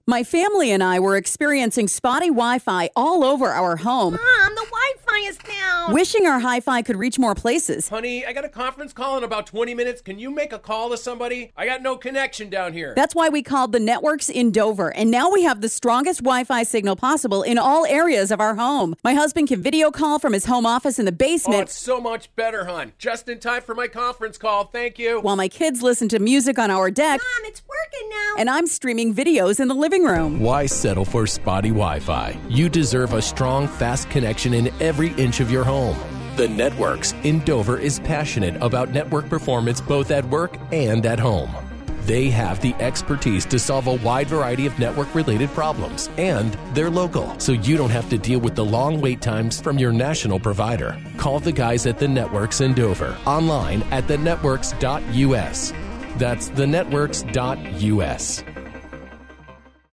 My family and I were experiencing spotty Wi-Fi all over our home. Mom, the Wi-Fi is down. Wishing our hi-fi could reach more places. Honey, I got a conference call in about 20 minutes. Can you make a call to somebody? I got no connection down here. That's why we called the networks in Dover, and now we have the strongest Wi-Fi signal possible in all areas of our home. My husband can video call from his home office in the basement. Oh, it's so much better, hon. Just in time for my conference call. Thank you. While my kids listen to music on our deck. Mom, it's working now. And I'm streaming videos in the living room. Why settle for spotty Wi-Fi? You deserve a strong, fast connection in every inch of your home. The Networks in Dover is passionate about network performance both at work and at home. They have the expertise to solve a wide variety of network-related problems, and they're local, so you don't have to deal with the long wait times from your national provider. Call the guys at The Networks in Dover, online at thenetworks.us. That's thenetworks.us.